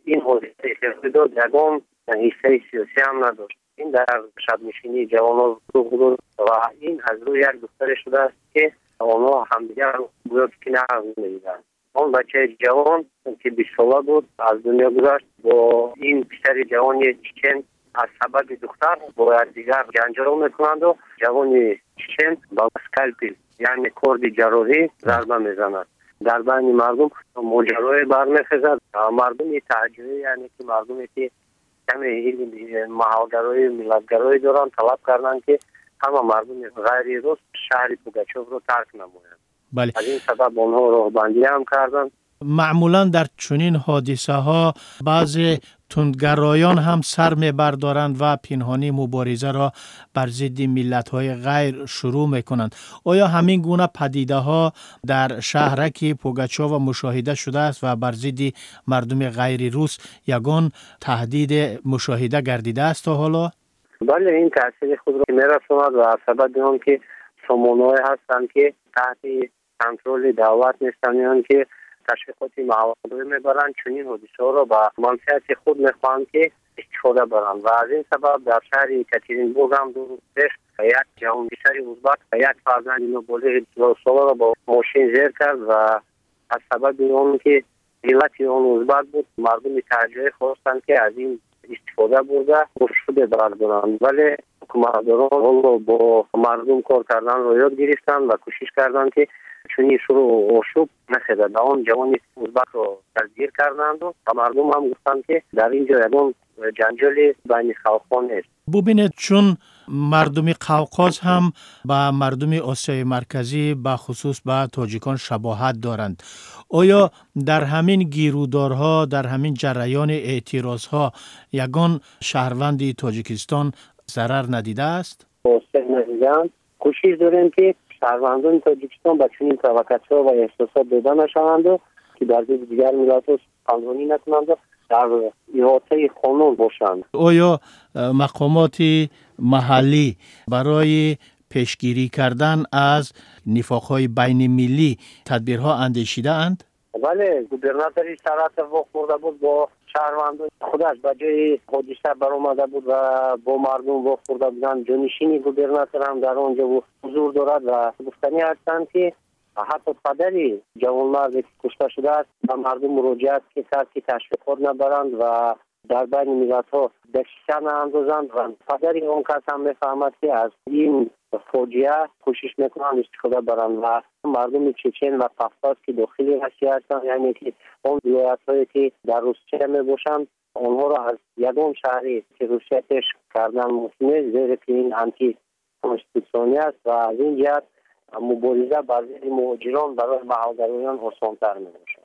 این حوزه اقتصاد یگان حصه سیاسی هم نداشت. این در شب‌نشینی جوانان رخ داد و این از روی یک دختر شده است که آنها همدیگر رو گویا که نقل می‌دیدند. آن بچه جوان که 20 ساله بود از دنیا گذشت. با این پسر جوان چچن از سبب دختر با دیگر جنجال میکنند و جوان چچن با اسکالپل یعنی کرد جراحی ضربه میزند. در بین مردم ماجرای برمیخیزد. مردم تعجبی یعنی که مردمی که کمی محلگرایی ملتگرایی دارن طلب کردند که همه مردم غیر روس شهر پوگاچوف رو ترک نمایند. بله. از این سبب آنها راهبندی هم کردند. معمولا در چنین حادثه ها بعضی تندگرایان هم سر میبردارند و پنهانی مبارزه را بر ضد ملت های غیر شروع میکنند. آیا همین گونه پدیده ها در شهرک پوگاچوف مشاهده شده است و بر ضد مردم غیر روس یگان تهدید مشاهده گردیده است تا حالا؟ بله، این تاثیر خود را میرساند و از سبب آن که سامانه‌ای هستند که تحت کنترل دولت نیستند که تشویقات محلی میبرند چنین حادثه‌ها را به منفعت خود میخواهند که استفاده برند و از این سبب در شهر یکاترینبورگ هم دو روز پیش یک جوان پسر ازبک یک فرزند نوبالغ 12 ساله را با ماشین زیر کرد و از سبب آن که ملت آن ازبک بود مردم ترجیح خواستند که از این استفاده برده شده بردارند، ولی حکومتداران با مردم کار کردن را یاد گرفتند و کوشش کردند که چونی شروع آشوب نشده. آن جوان ازبک را دستگیر کردند و مردم هم گفتند که در اینجا یگان جنجال بین خلق‌ها نیست. ببینید چون مردم قوقاز هم با مردم آسیای مرکزی به خصوص به تاجیکان شباهت دارند، آیا در همین گیرودارها در همین جریان اعتراضها یگان شهروند تاجیکستان ضرر ندیده است؟ ندیدند. کوشش داریم که شهروندان تاجیکستان به چنین پرووکاسیون‌ها و احساسات دیده نشوند و که در ضد دیگر ملت‌ها قانونی نکنند و در احاطه قانون باشند. آیا مقامات محلی برای پیشگیری کردن از نفاق‌های بین ملی تدبیرها اندیشیده اند؟ بله، گوبرناتوری سرات وقت برده بود با شهروندان خودش به جای حادثه برآمده بود و با مردم وقت برده بودند. جانشین گوبرناتور هم در آنجا حضور دارد و گفتنی هستند که حتی پدری جوانمردی که کشته شده است و مردم مراجعت که کرد که تشویقات نبرند و در بین ملت‌ها دشیشه ناندازند و پدری اون کس هم میفهمد که از این فوجیه کوشش میکنند استفاده برند و مردم چچن و قفقاز که داخل روسیه هستند یعنی که اون ولایت‌هایی که در روسیه میباشند آنها را از یگان شهری که روسیه پیش کردن ممکنه زیرا که این آنتی کنستیتوسیونی است و از این جهت مبارزه بر ضد مهاجران برای محل‌گرایان آسان‌تر می‌باشد.